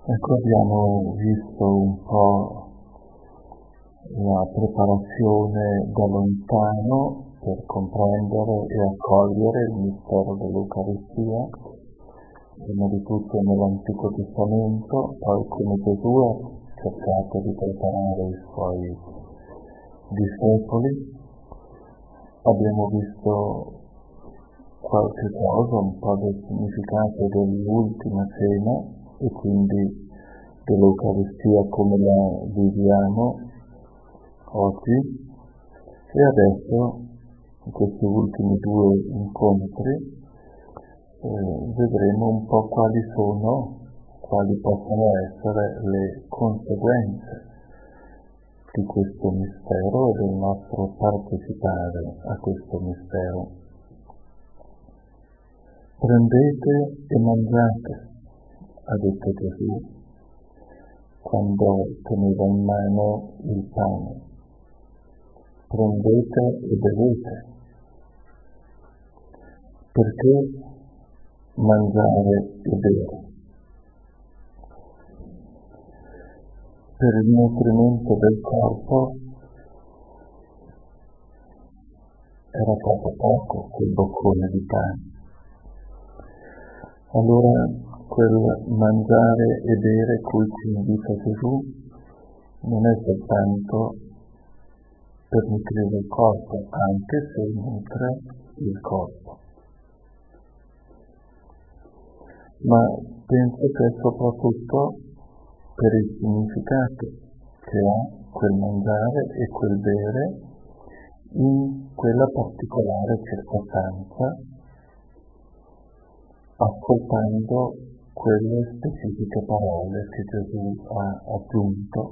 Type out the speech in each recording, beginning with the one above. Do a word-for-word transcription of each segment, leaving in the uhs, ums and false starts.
Ecco, abbiamo visto un po' la preparazione da lontano per comprendere e accogliere il mistero dell'Eucaristia, prima di tutto nell'Antico Testamento, poi come Gesù ha cercato di preparare i suoi discepoli. Abbiamo visto qualche cosa, un po' del significato dell'ultima cena e quindi dell'Eucaristia come la viviamo oggi, e adesso in questi ultimi due incontri eh, vedremo un po' quali sono, quali possono essere le conseguenze di questo mistero e del nostro partecipare a questo mistero. Prendete e mangiate, ha detto Gesù quando teneva in mano il pane. Prendete e bevete. Perché mangiare e bere? Per il nutrimento del corpo era proprio poco quel boccone di pane. Allora quel mangiare e bere cui ci invita Gesù non è soltanto per nutrire il corpo, anche se nutre il corpo, ma penso che è soprattutto per il significato che ha quel mangiare e quel bere in quella particolare circostanza, ascoltando quelle specifiche parole che Gesù ha aggiunto.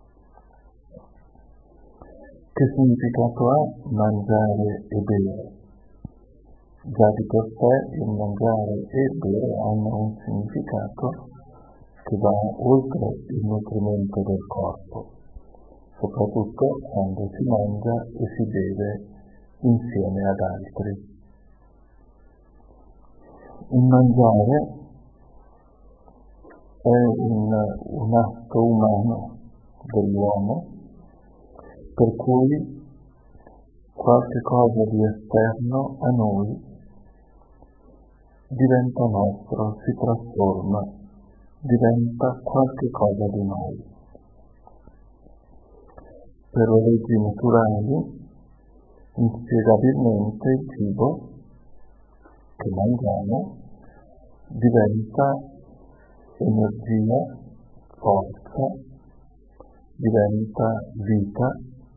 Che significato ha mangiare e bere? Già di per sé il mangiare e il bere hanno un significato che va oltre il nutrimento del corpo, soprattutto quando si mangia e si beve insieme ad altri. Il mangiare è un, un atto umano dell'uomo, per cui qualche cosa di esterno a noi diventa nostro, si trasforma, diventa qualche cosa di noi. Per le leggi naturali, inspiegabilmente il cibo che mangiamo diventa energia, forza, diventa vita.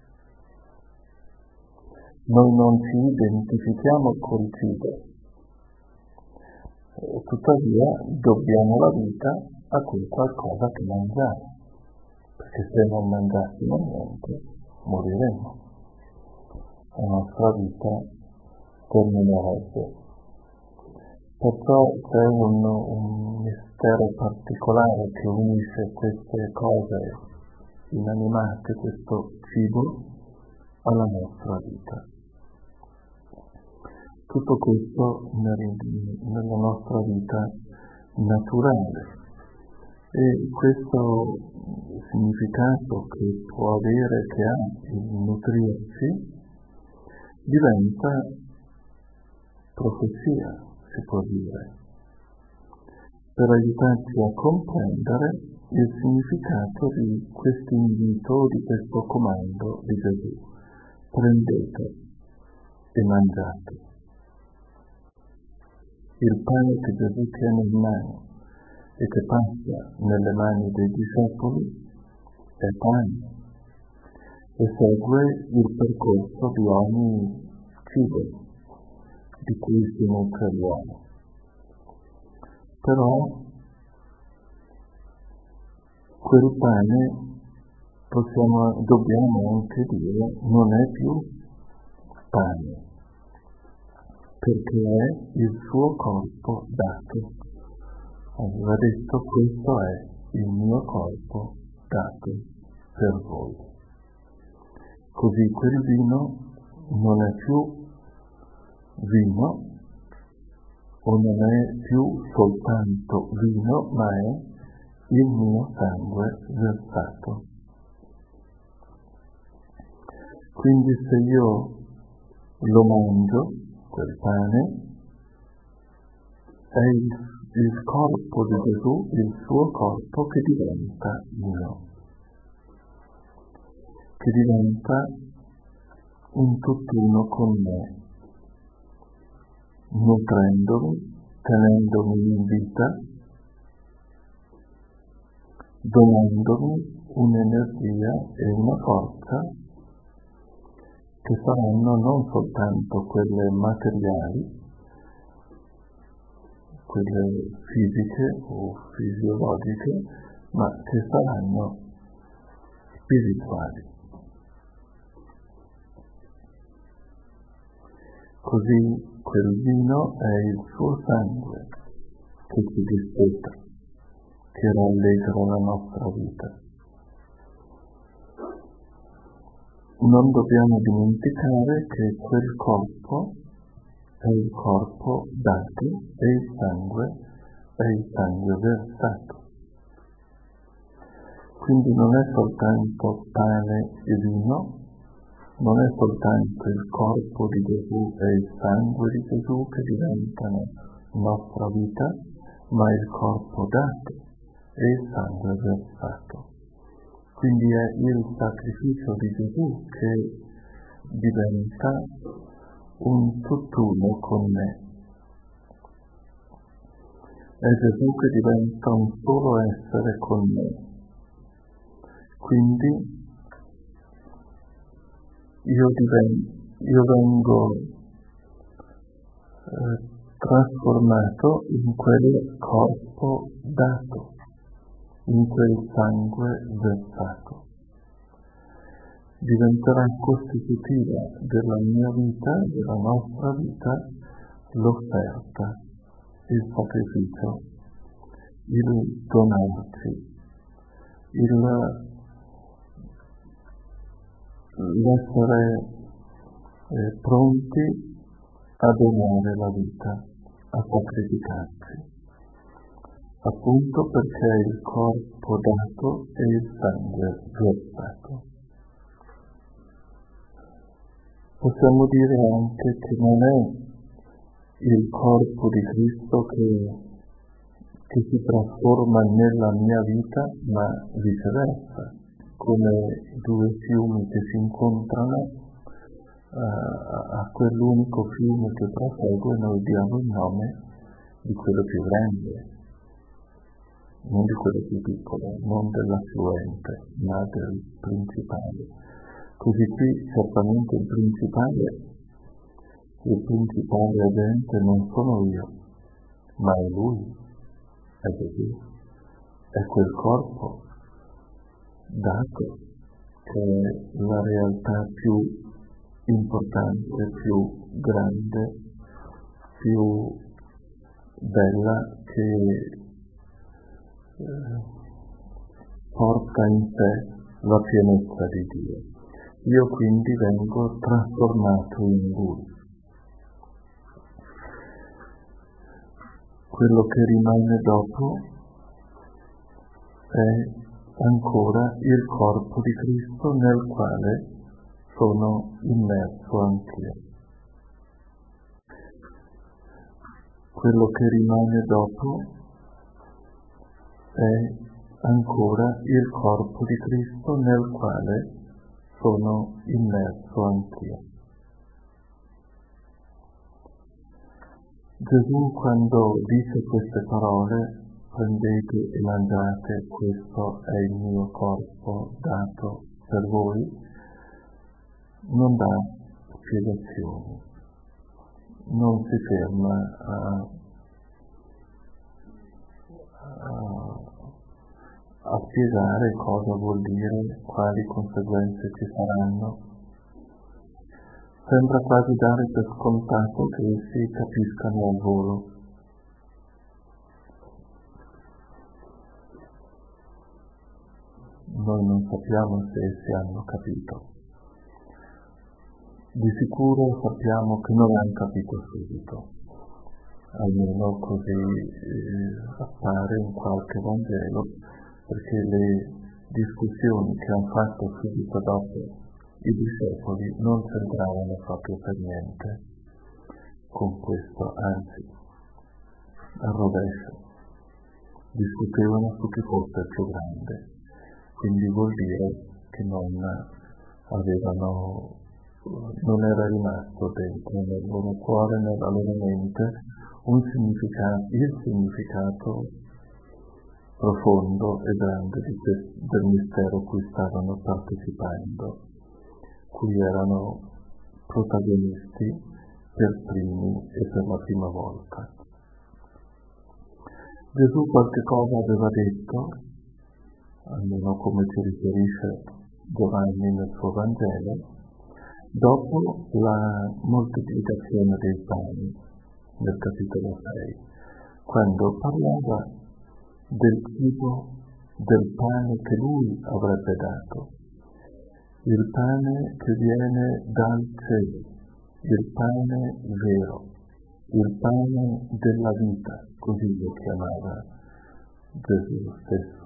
Noi non ci identifichiamo col cibo, e tuttavia dobbiamo la vita a quel qualcosa che mangiamo, perché se non mangiassimo niente moriremmo, la nostra vita terminerebbe. Perciò c'è un, un mistero particolare che unisce queste cose inanimate, questo cibo, alla nostra vita. Tutto questo nella nostra vita naturale, e questo significato che può avere, che ha il nutrirsi, diventa profezia, si può dire, per aiutarci a comprendere il significato di questo invito, di questo comando di Gesù. Prendete e mangiate. Il pane che Gesù tiene in mano e che passa nelle mani dei discepoli è pane e segue il percorso di ogni cibo di cui si nutre l'uomo. Però quel pane, possiamo, dobbiamo anche dire, non è più pane, perché è il suo corpo dato. Aveva detto: questo è il mio corpo dato per voi. Così quel vino non è più vino, o non è più soltanto vino, ma è il mio sangue versato. Quindi se io lo mangio, quel pane, è il, il corpo di Gesù, il suo corpo che diventa mio, che diventa un tutt'uno con me, nutrendomi, tenendomi in vita, donandomi un'energia e una forza che saranno non soltanto quelle materiali, quelle fisiche o fisiologiche, ma che saranno spirituali. Così quel vino è il suo sangue che ci dispeta, che rallegra la nostra vita. Non dobbiamo dimenticare che quel corpo è il corpo dato e il sangue è il sangue versato. Quindi non è soltanto pane e vino, non è soltanto il corpo di Gesù e il sangue di Gesù che diventano nostra vita, ma il corpo dato e il sangue versato. Quindi è il sacrificio di Gesù che diventa un tutt'uno con me. È Gesù che diventa un solo essere con me. Quindi io, diven- io vengo eh, trasformato in quel corpo dato, in quel sangue versato. Diventerà costitutiva della mia vita, della nostra vita, l'offerta, il sacrificio, il donarci, il l'essere eh, pronti a donare la vita, a sacrificarci, appunto perché è il corpo dato e il sangue versato. Possiamo dire anche che non è il corpo di Cristo che, che si trasforma nella mia vita, ma viceversa, come due fiumi che si incontrano, a, a quell'unico fiume che prosegue noi diamo il nome di quello più grande, non di quello più piccolo, non dell'affluente, ma del principale. Così qui certamente il principale, il principale agente non sono io, ma è Lui, è Gesù, è quel corpo dato che è la realtà più importante, più grande, più bella che eh, porta in sé la pienezza di Dio. Io quindi vengo trasformato in Lui. Quello che rimane dopo è ancora il corpo di Cristo nel quale sono immerso anch'io. Quello che rimane dopo è ancora il corpo di Cristo nel quale sono immerso anch'io. Gesù quando dice queste parole, prendete e mangiate, questo è il mio corpo dato per voi, non dà spiegazioni, non si ferma a, a, a spiegare cosa vuol dire, quali conseguenze ci saranno. Sembra quasi dare per scontato che essi capiscano al volo. Noi non sappiamo se essi hanno capito. Di sicuro sappiamo che non hanno capito subito, almeno così eh, appare in qualche Vangelo, perché le discussioni che hanno fatto subito dopo i discepoli non c'entravano proprio per niente con questo, anzi, al rovescio, discutevano su chi fosse il più grande, quindi vuol dire che non avevano, non era rimasto dentro nel loro cuore, nella loro mente, un significato, il significato profondo e grande di questo, del mistero cui stavano partecipando, cui erano protagonisti per primi e per la prima volta. Gesù qualche cosa aveva detto, almeno come ci riferisce Giovanni nel suo Vangelo, dopo la moltiplicazione dei pani, nel capitolo sei, quando parlava del cibo, del pane che lui avrebbe dato, il pane che viene dal cielo, il pane vero, il pane della vita, così lo chiamava Gesù stesso.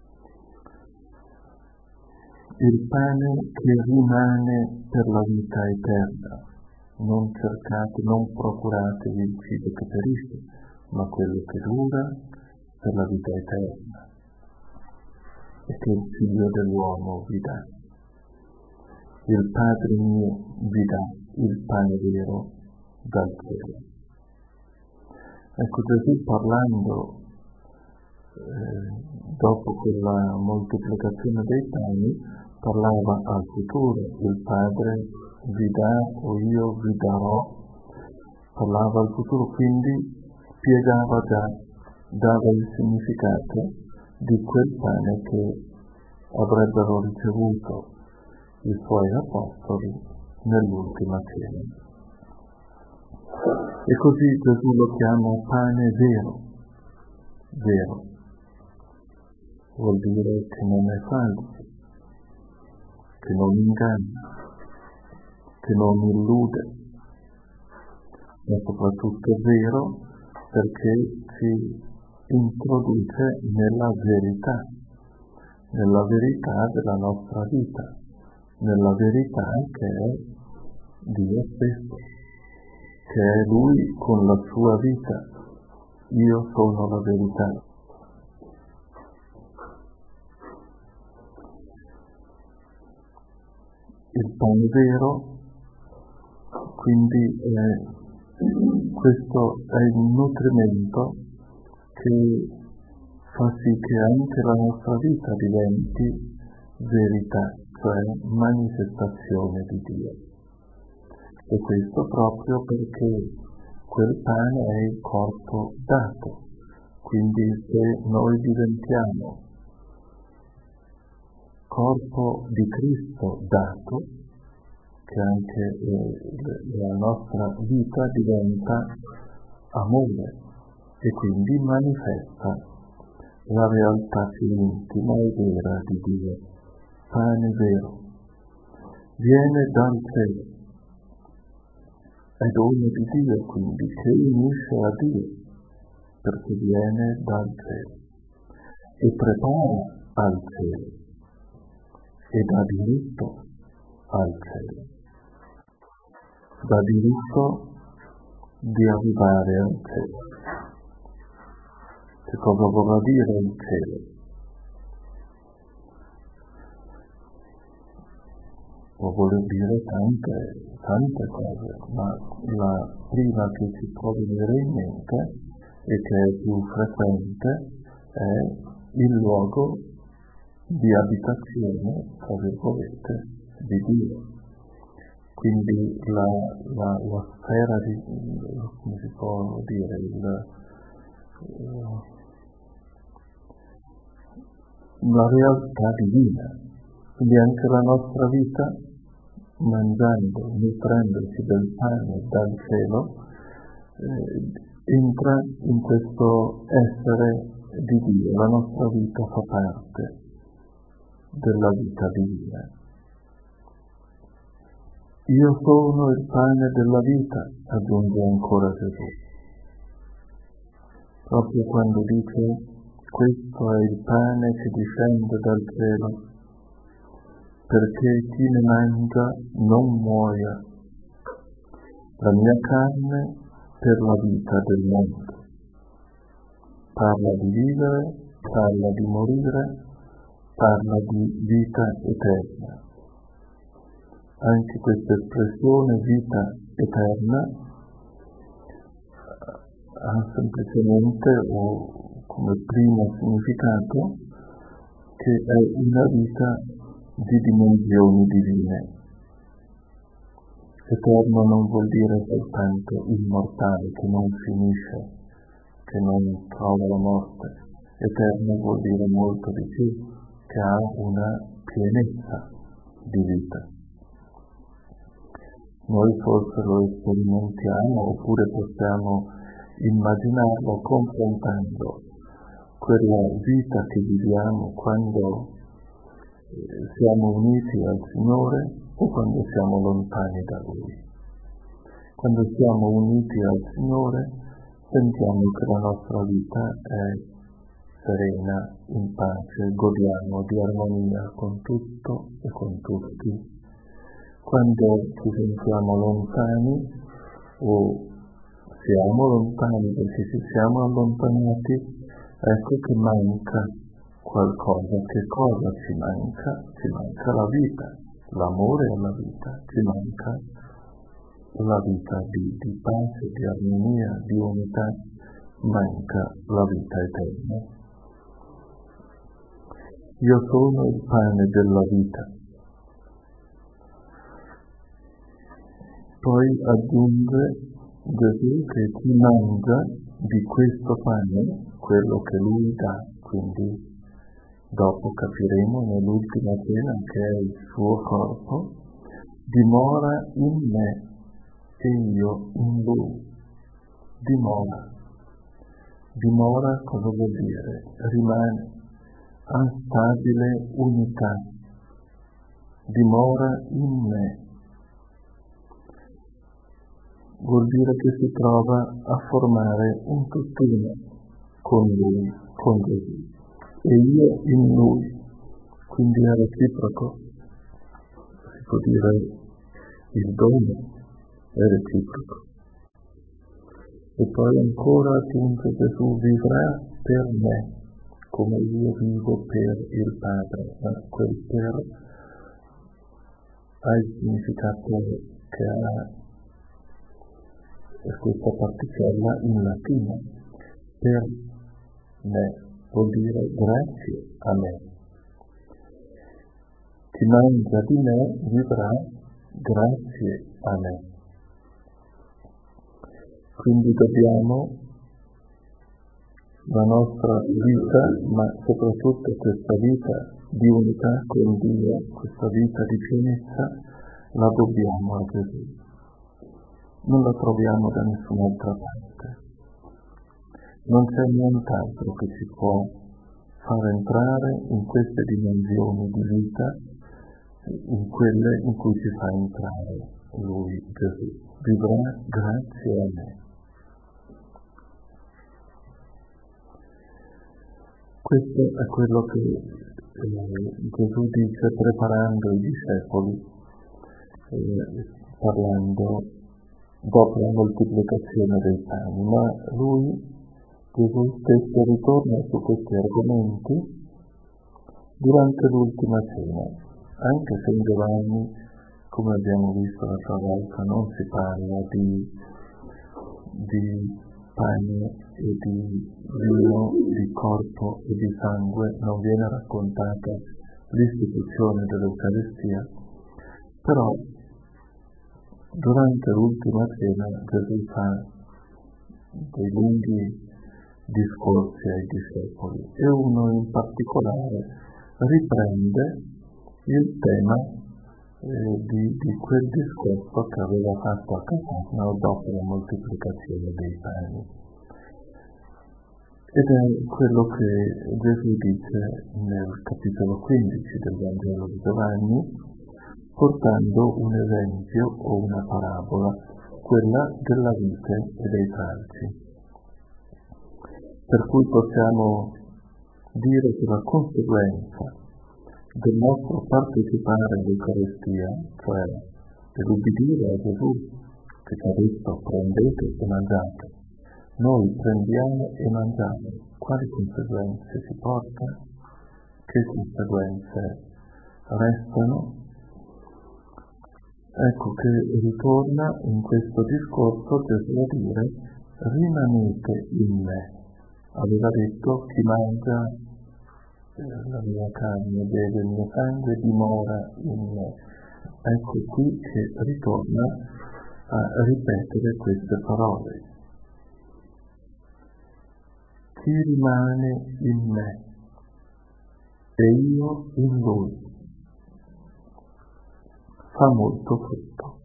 Il pane che rimane per la vita eterna, non cercate, non procuratevi il cibo che perisce, ma quello che dura per la vita eterna, e che il Figlio dell'uomo vi dà. Il Padre mio vi dà il pane vero dal cielo. Ecco, Gesù parlando eh, dopo quella moltiplicazione dei pani, parlava al futuro, il Padre vi dà o io vi darò, parlava al futuro, quindi spiegava già, dava il significato di quel pane che avrebbero ricevuto i suoi apostoli nell'ultima cena. E così Gesù lo chiama pane vero, vero, vuol dire che non è falso, che non inganna, che non illude, ma soprattutto vero perché ci introduce nella verità, nella verità della nostra vita, nella verità che è Dio stesso, che è Lui con la sua vita. Io sono la verità. Il pane vero, quindi è, questo è il nutrimento che fa sì che anche la nostra vita diventi verità, cioè manifestazione di Dio. E questo proprio perché quel pane è il corpo dato. Quindi se noi diventiamo corpo di Cristo dato, che anche eh, la nostra vita diventa amore e quindi manifesta la realtà più intima e vera di Dio. Pane vero, viene dal cielo, è dono di Dio, quindi che unisce a Dio, perché viene dal cielo e prepara al cielo e dà diritto al cielo, dà diritto di arrivare al cielo. Che cosa vorrà dire il cielo? Può voler dire tante, tante cose, ma la prima che ci può venire in mente e che è più frequente è il luogo di abitazione, tra virgolette, di Dio. Quindi la, la, la sfera di, come si può dire, il, la realtà divina. Quindi anche la nostra vita, mangiando, nutrendosi del pane dal cielo, eh, entra in questo essere di Dio. La nostra vita fa parte della vita divina. Io sono il pane della vita, aggiunge ancora Gesù. Proprio quando dice questo è il pane che discende dal cielo, perché chi ne mangia non muoia. La mia carne per la vita del mondo. Parla di vivere, parla di morire, parla di vita eterna. Anche questa espressione vita eterna ha semplicemente, o come primo significato, che è una vita di dimensioni divine. Eterno non vuol dire soltanto immortale, che non finisce, che non trova la morte. Eterno vuol dire molto di più, che ha una pienezza di vita. Noi forse lo sperimentiamo, oppure possiamo immaginarlo confrontando quella vita che viviamo quando siamo uniti al Signore o quando siamo lontani da Lui. Quando siamo uniti al Signore sentiamo che la nostra vita è serena, in pace, godiamo di armonia con tutto e con tutti. Quando ci sentiamo lontani o siamo lontani perché ci siamo allontanati, ecco che manca qualcosa. Che cosa ci manca? Ci manca la vita, l'amore alla vita, ci manca la vita di, di pace, di armonia, di unità, manca la vita eterna. Io sono il pane della vita. Poi aggiunge Gesù che chi mangia di questo pane, quello che Lui dà, quindi dopo capiremo nell'ultima cena che è il suo corpo, dimora in me e io in Lui. Dimora. Dimora cosa vuol dire? Rimane, ha stabile unità. Dimora in me. Vuol dire che si trova a formare un tutt'uno con Lui, con Gesù. E io in Lui, quindi è reciproco, si può dire il dono è reciproco. E poi ancora aggiunge Gesù vivrà per me, come io vivo per il Padre, ma quel per ha il significato che ha questa particella in latino. Per me vuol dire grazie a me. Chi mangia di me vivrà grazie a me. Quindi dobbiamo la nostra vita, ma soprattutto questa vita di unità con Dio, questa vita di pienezza, la dobbiamo a Gesù. Non la troviamo da nessun'altra parte. Non c'è nient'altro che ci può far entrare in queste dimensioni di vita, in quelle in cui ci fa entrare Lui, Gesù. Vivrà grazie a me. Questo è quello che eh, Gesù dice preparando i discepoli, eh, parlando dopo la moltiplicazione dei pani, ma lui, Gesù stesso, ritorna su questi argomenti durante l'ultima cena, anche se in Giovanni, come abbiamo visto l'altra volta, non si parla di, di pane e di vino, di corpo e di sangue, non viene raccontata l'istituzione dell'Eucaristia, però durante l'ultima cena Gesù fa dei lunghi discorsi ai discepoli e uno in particolare riprende il tema eh, di, di quel discorso che aveva fatto a Cafarnao dopo la moltiplicazione dei pani. Ed è quello che Gesù dice nel capitolo quindici del Vangelo di Giovanni, portando un esempio o una parabola, quella della vite e dei tralci. Per cui possiamo dire che la conseguenza del nostro partecipare all'Eucaristia, cioè dell'ubbidire a Gesù che ci ha detto prendete e mangiate, noi prendiamo e mangiamo, quali conseguenze si porta? Che conseguenze restano? Ecco che ritorna in questo discorso Gesù a dire rimanete in me. Aveva detto chi mangia la mia carne, beve il mio sangue, dimora in me. Ecco qui che ritorna a ripetere queste parole. Chi rimane in me e io in lui fa molto frutto.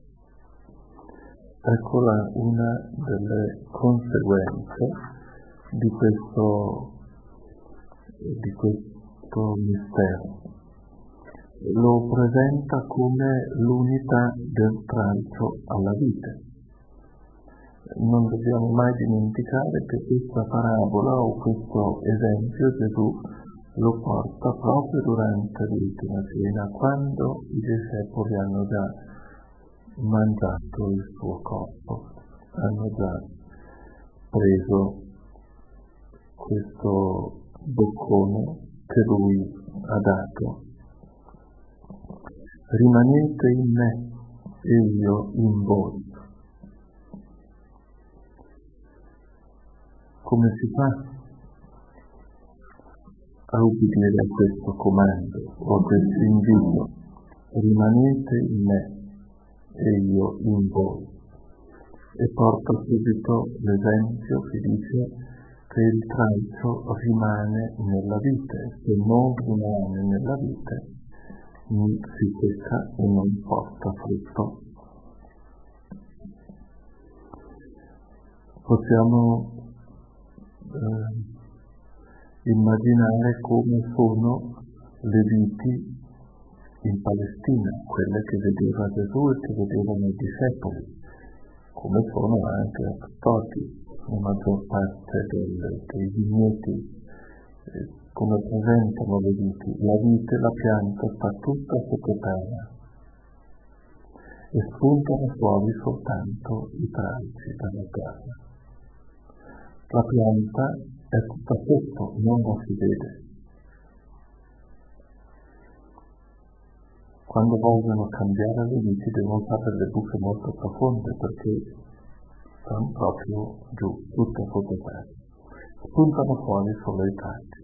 Eccola una delle conseguenze di questo, di questo mistero. Lo presenta come l'unità del tralcio alla vite. Non dobbiamo mai dimenticare che questa parabola o questo esempio Gesù lo porta proprio durante l'ultima cena, quando i discepoli hanno già mangiato il suo corpo, hanno già preso questo boccone che lui ha dato. Rimanete in me e io in voi. Come si fa a ubbidire a questo comando o a questo invito? Rimanete in me e io in voi. E porta subito l'esempio che dice che il tralcio rimane nella vite, se non rimane nella vite si secca e non porta frutto. Possiamo eh, immaginare come sono le viti in Palestina, quelle che vedeva Gesù e che vedevano i discepoli, come sono anche a tutt'oggi la maggior parte del, dei vigneti, eh, come presentano le viti. La vite, la pianta sta tutta sotto terra e spuntano fuori soltanto i tralci dalla terra. La pianta è tutta sotto, non la si vede. Quando vogliono cambiare le viti devono fare delle buche molto profonde perché stanno proprio giù, tutte sotto terra. Spuntano fuori solo i tralci.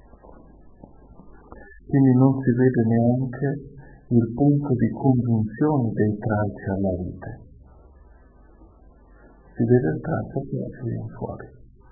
Quindi non si vede neanche il punto di congiunzione dei tralci alla vite. Si vede il tralcio che viene fuori.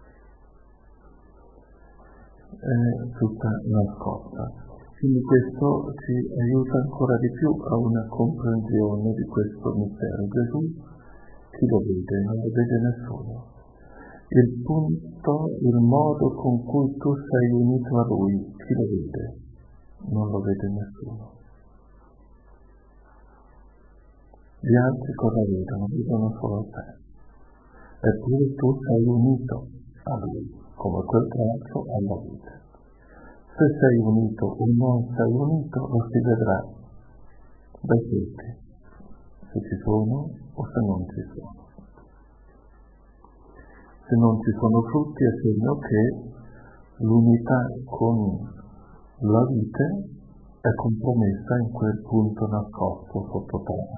È tutta nascosta. Quindi questo ci aiuta ancora di più a una comprensione di questo mistero. Gesù chi lo vede? Non lo vede nessuno. Il punto, il modo con cui tu sei unito a Lui, chi lo vede? Non lo vede nessuno. Gli altri cosa vedono? Vedono solo te. Eppure tu sei unito a Lui, come quel tralcio alla vita. Se sei unito o non sei unito, lo si vedrà dai frutti, se ci sono o se non ci sono. Se non ci sono frutti è segno che l'unità con la vite è compromessa in quel punto nascosto sotto terra.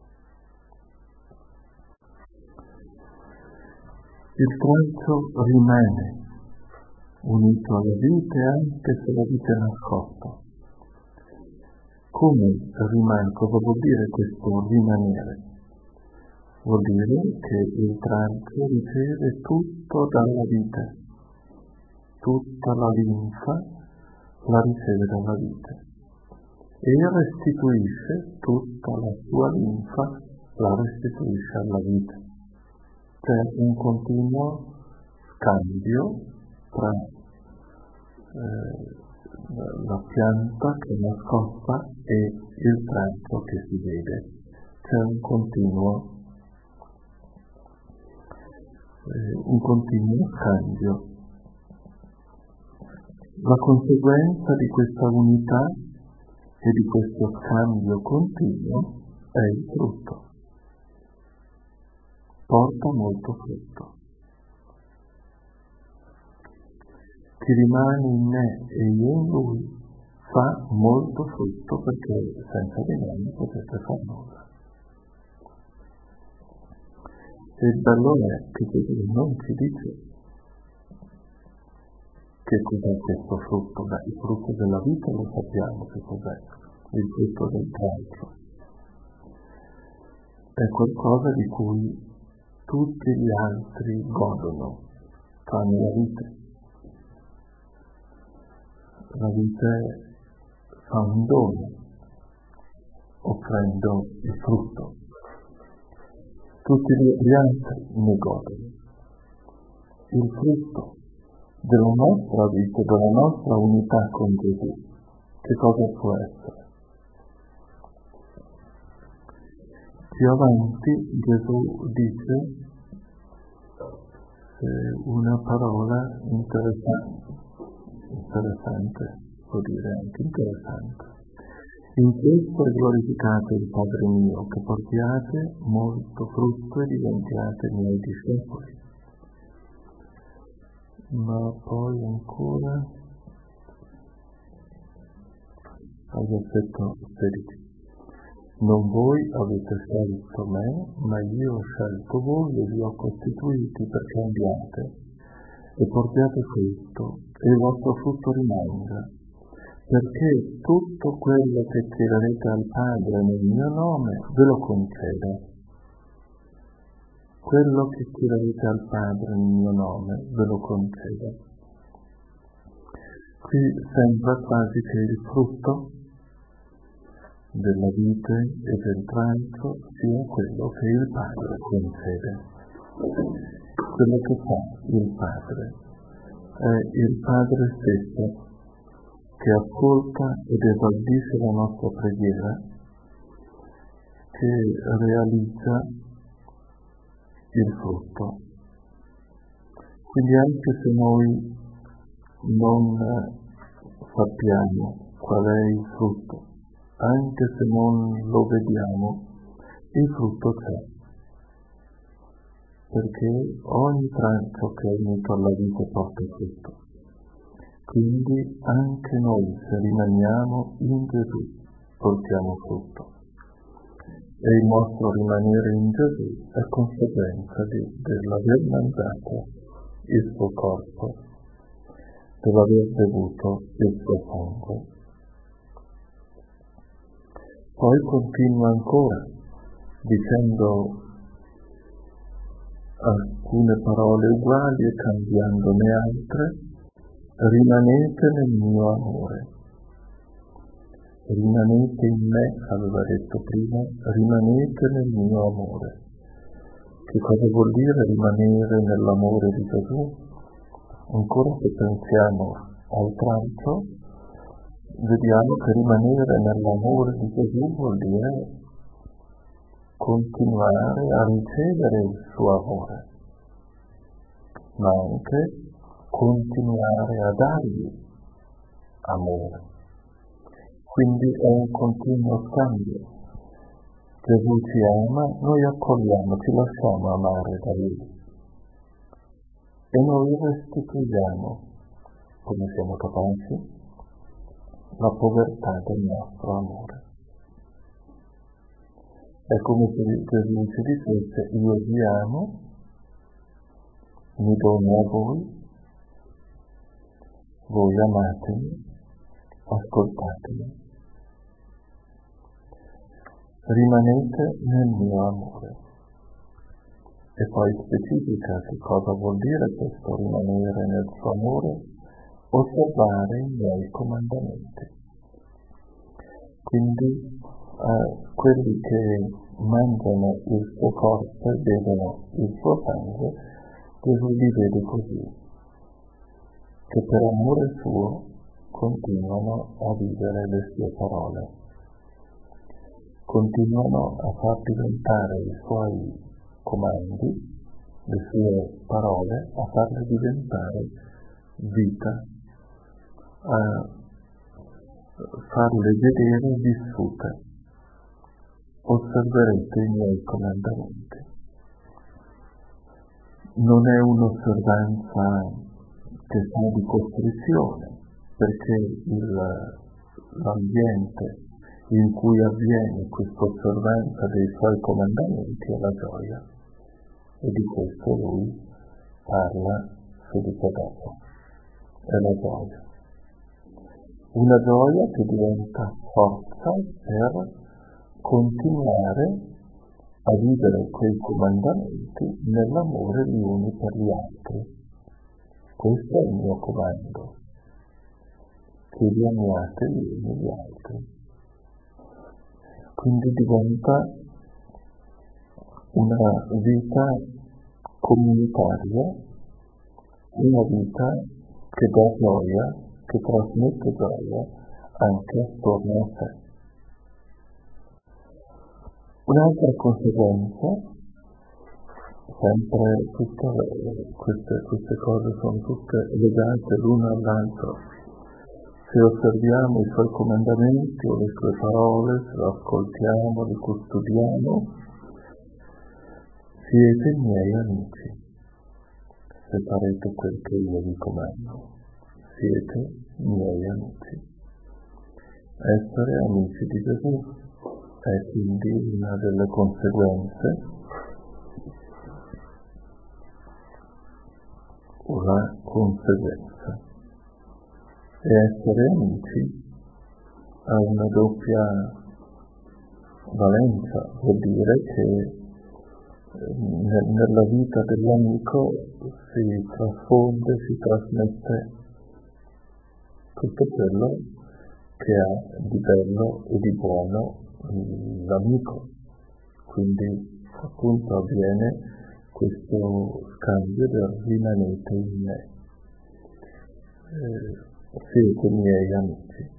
Il tralcio rimane unito alla vite anche se la vite è nascosta. Come rimane? Cosa vuol dire questo rimanere? Vuol dire che il tralcio riceve tutto dalla vite, tutta la linfa la riceve dalla vite e restituisce tutta la sua linfa, la restituisce alla vite. C'è un continuo scambio tra eh, la pianta che è nascosta e il tralcio che si vede. C'è un continuo eh, un continuo scambio. La conseguenza di questa unità e di questo scambio continuo è il frutto. Porta molto frutto. Chi rimane in me e io in lui fa molto frutto, perché senza di me non potete fare nulla. E il bello è che Gesù non ci dice che cos'è questo frutto. Beh, il frutto della vita lo sappiamo che cos'è, il frutto del tralcio. È qualcosa di cui tutti gli altri godono, tranne la vite. La vite fa un dono, offrendo il frutto. Tutti gli altri ne godono. Il frutto della nostra vita, della nostra unità con Gesù, che cosa può essere? Più avanti Gesù dice eh, una parola interessante, interessante, può dire anche interessante. In questo è glorificato il Padre mio, che portiate molto frutto e diventiate miei discepoli. Ma poi ancora al versetto sedici. Non voi avete scelto me, ma io ho scelto voi e vi ho costituiti perché andiate e portiate frutto e il vostro frutto rimanga, perché tutto quello che chiederete al Padre nel mio nome ve lo conceda. Quello che chiederete al Padre nel mio nome ve lo conceda. Qui sembra quasi che il frutto della vite e del tralcio sia quello che il Padre concede. Quello che fa il Padre è il Padre stesso che ascolta ed esaudisce la nostra preghiera, che realizza il frutto. Quindi anche se noi non sappiamo qual è il frutto, anche se non lo vediamo, il frutto c'è, perché ogni tralcio che è unito alla vita porta frutto. Quindi anche noi, se rimaniamo in Gesù, portiamo frutto. E il nostro rimanere in Gesù è conseguenza di, dell'aver mangiato il suo corpo, dell'aver bevuto il suo sangue. Poi continua ancora dicendo alcune parole uguali e cambiandone altre: rimanete nel mio amore. Rimanete in me, aveva detto prima, rimanete nel mio amore. Che cosa vuol dire rimanere nell'amore di Gesù? Ancora se pensiamo al tralcio, vediamo che rimanere nell'amore di Gesù vuol dire continuare a ricevere il suo amore, ma anche continuare a dargli amore. Quindi è un continuo scambio. Gesù ci ama, noi accogliamo, ci lasciamo amare da Lui e noi restituiamo, come siamo capaci, la povertà del nostro amore. È come se Gesù ci dicesse: io vi amo, mi dono a voi, voi amatemi, ascoltatemi. Rimanete nel mio amore. E poi specifica che cosa vuol dire questo rimanere nel suo amore: osservare i miei comandamenti. Quindi eh, quelli che mangiano il suo corpo e bevono il suo sangue, Gesù li vede così, che per amore suo continuano a vivere le sue parole, continuano a far diventare i suoi comandi, le sue parole, a farle diventare vita a farle vedere vissute. Osserverete i miei comandamenti. Non è un'osservanza che sia di costrizione, perché il, l'ambiente in cui avviene questa osservanza dei suoi comandamenti è la gioia, e di questo lui parla subito dopo. È la gioia. Una gioia che diventa forza per continuare a vivere quei comandamenti nell'amore gli uni per gli altri. Questo è il mio comando, che vi amiate gli uni gli altri. Quindi diventa una vita comunitaria, una vita che dà gioia, che trasmette gioia anche attorno a sé. Un'altra conseguenza, sempre tutte queste, queste cose sono tutte legate l'una all'altra. Se osserviamo i suoi comandamenti o le sue parole, se lo ascoltiamo, li custodiamo, siete miei amici, se farete quel che io vi comando. Siete miei amici. Essere amici di Gesù è quindi una delle conseguenze, una conseguenza. E essere amici ha una doppia valenza, vuol dire che nella vita dell'amico si trasfonde, si trasmette tutto quello che ha di bello e di buono l'amico. Quindi appunto avviene questo scambio del rimanete in me. Eh, siete miei amici.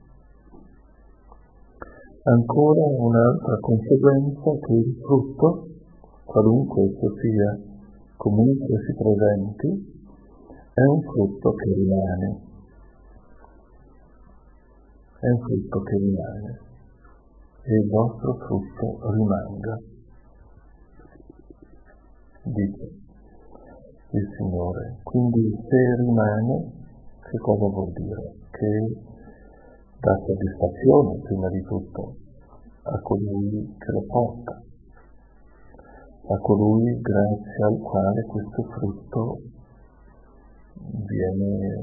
Ancora un'altra conseguenza, che il frutto, qualunque esso sia, comunque si presenti, è un frutto che rimane. È un frutto che rimane. E il vostro frutto rimanga, dice il Signore. Quindi se rimane, che cosa vuol dire? Che dà soddisfazione prima di tutto a colui che lo porta, a colui grazie al quale questo frutto viene,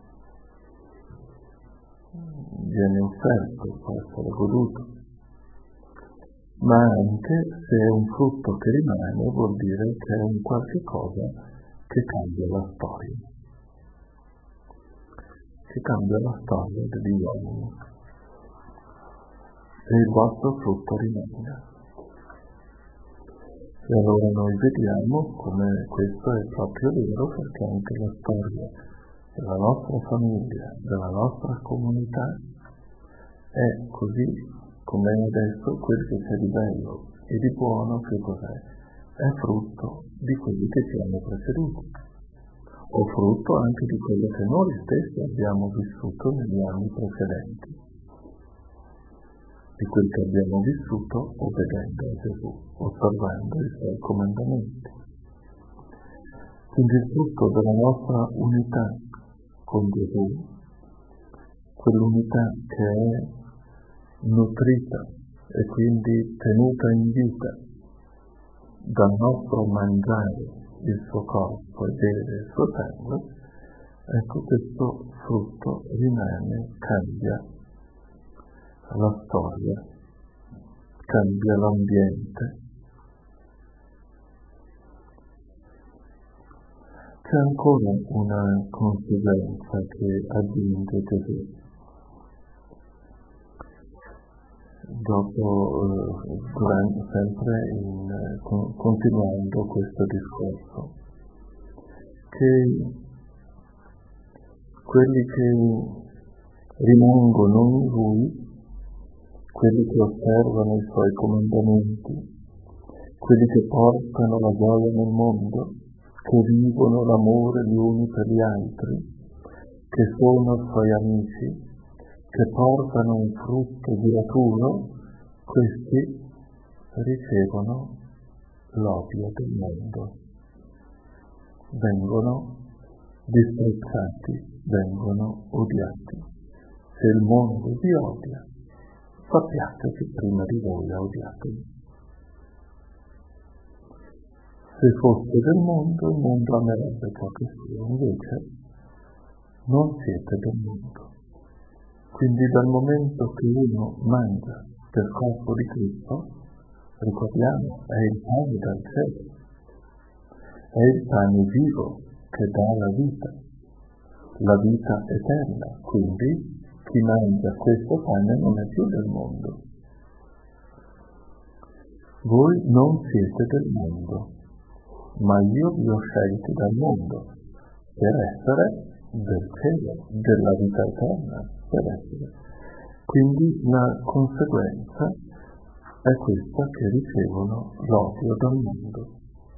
viene offerto, può essere goduto. Ma anche se è un frutto che rimane, vuol dire che è un qualche cosa che cambia la storia, che cambia la storia degli uomini. E il vostro frutto rimanga. E allora noi vediamo come questo è proprio vero, perché anche la storia della nostra famiglia, della nostra comunità, è così come è adesso. Quel che c'è di bello e di buono, che cos'è? È frutto di quelli che ci hanno preceduti, o frutto anche di quello che noi stessi abbiamo vissuto negli anni precedenti, di quel che abbiamo vissuto obbedendo a Gesù, osservando i suoi comandamenti. Quindi il frutto della nostra unità con Gesù, quell'unità che è nutrita e quindi tenuta in vita dal nostro mangiare il suo corpo e bere il suo sangue, ecco, questo frutto rimane, cambia la storia, cambia l'ambiente. C'è ancora una conseguenza che aggiunge Gesù. Dopo, eh, durante, sempre in, eh, con, continuando questo discorso, che quelli che rimangono in Lui, quelli che osservano i Suoi comandamenti, quelli che portano la gioia nel mondo, che vivono l'amore gli uni per gli altri, che sono suoi amici, che portano un frutto duraturo, questi ricevono l'odio del mondo. Vengono disprezzati, vengono odiati. Se il mondo vi odia, sappiate che prima di voi ha odiato me. Se foste del mondo, il mondo amerebbe ciò che sia, invece non siete del mondo. Quindi dal momento che uno mangia del corpo di Cristo, ricordiamo, è il pane dal cielo, è il pane vivo che dà la vita, la vita eterna. Quindi chi mangia questo pane non è più del mondo. Voi non siete del mondo, ma io vi ho scelti dal mondo per essere del cielo, della vita eterna, per essere. Quindi la conseguenza è questa, che ricevono l'odio dal mondo.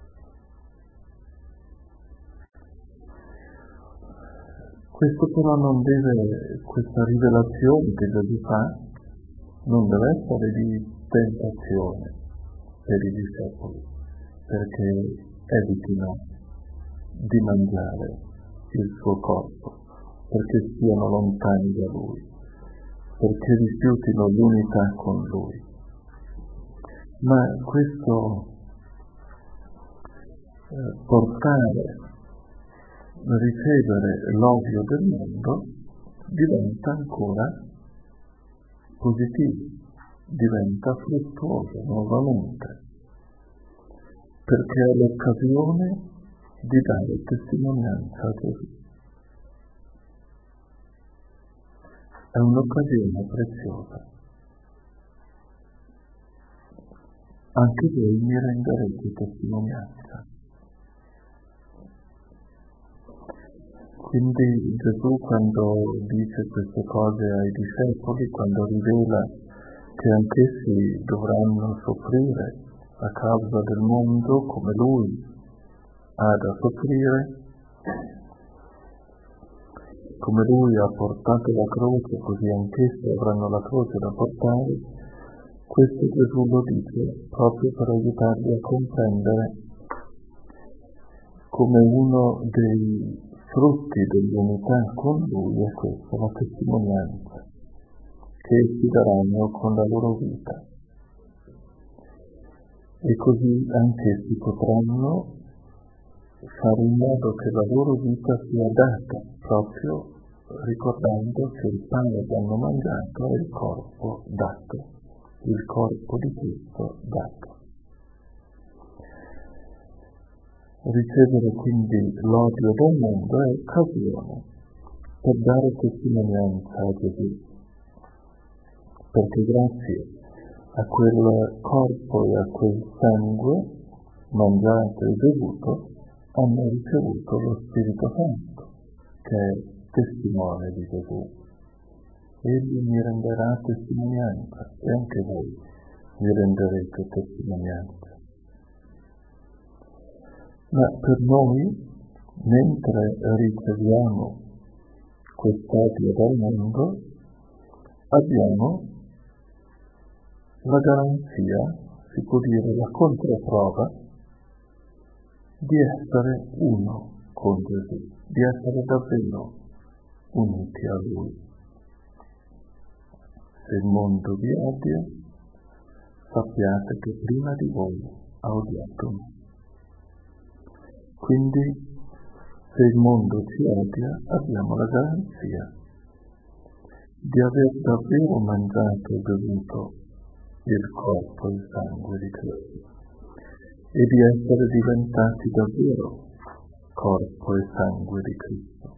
Questo però non deve, questa rivelazione che Gesù fa, non deve essere di tentazione per i discepoli, perché evitino di mangiare il suo corpo, perché stiano lontani da Lui, perché rifiutino l'unità con Lui. Ma questo eh, portare, ricevere l'odio del mondo diventa ancora positivo, diventa fruttuoso nuovamente, perché è l'occasione di dare testimonianza a Gesù. È un'occasione preziosa. Anche voi mi renderete testimonianza. Quindi Gesù, quando dice queste cose ai discepoli, quando rivela che anch'essi dovranno soffrire a causa del mondo come Lui ha da soffrire, come Lui ha portato la croce, così anch'essi avranno la croce da portare, questo Gesù lo dice proprio per aiutarli a comprendere come uno dei frutti dell'unità con Lui è questa, la testimonianza che essi daranno con la loro vita. E così anch'essi potranno fare in modo che la loro vita sia data, proprio ricordando che il pane che hanno mangiato è il corpo dato, il corpo di Cristo dato. Ricevere quindi l'odio del mondo è occasione per dare testimonianza a Gesù, perché grazie a quel corpo e a quel sangue mangiato e bevuto hanno ricevuto lo Spirito Santo, che è testimone di Gesù. Egli mi renderà testimonianza e anche voi mi renderete testimonianza. Ma per noi, mentre riceviamo quest'odio dal mondo, abbiamo la garanzia, si può dire la controprova, di essere uno con Gesù, di essere davvero uniti a Lui. Se il mondo vi odia, sappiate che prima di voi ha odiato me. Quindi, se il mondo ci odia, abbiamo la garanzia di aver davvero mangiato e bevuto il corpo e il sangue di Cristo e di essere diventati davvero corpo e sangue di Cristo.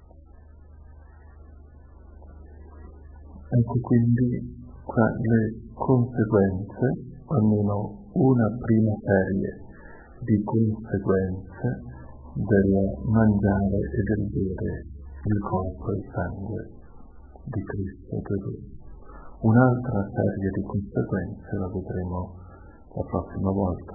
Ecco quindi qua le conseguenze, almeno una prima serie di conseguenze del mangiare e del bere il corpo e il sangue di Cristo Gesù. Un'altra serie di conseguenze la vedremo la prossima volta.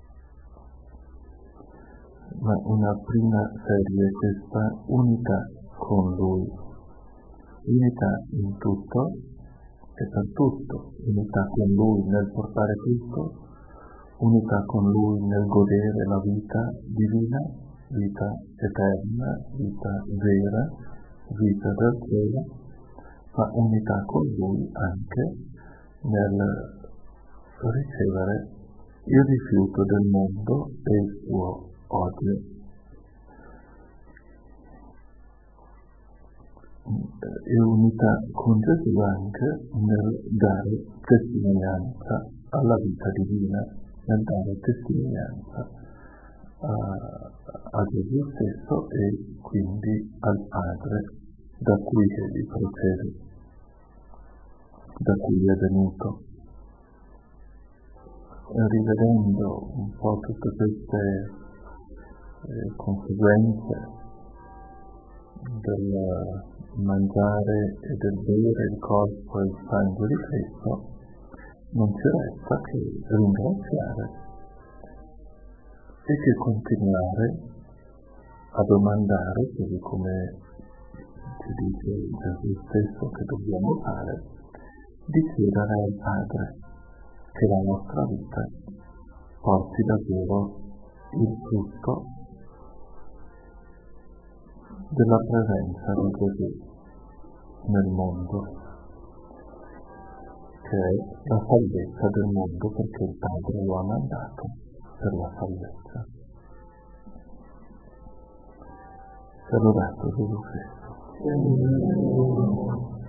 Ma una prima serie è questa unità con Lui, unità in tutto e per tutto, unità con Lui nel portare tutto, unità con Lui nel godere la vita divina, vita eterna, vita vera, vita del cielo, ma unità con Lui anche nel ricevere il rifiuto del mondo e il suo odio. E unità con Gesù anche nel dare testimonianza alla vita divina, nel dare testimonianza a, a Gesù stesso e quindi al Padre da cui egli procede, da cui è venuto. E rivedendo un po' tutte queste eh, conseguenze del mangiare e del bere il corpo e il sangue di Cristo, non ci resta che ringraziare e che continuare a domandare, così come ci dice Gesù stesso che dobbiamo fare, di chiedere al Padre che la nostra vita porti davvero il frutto della presenza di Gesù nel mondo, che è la salvezza del mondo, perché il Padre lo ha mandato per la salvezza. Sia lodato Gesù Cristo.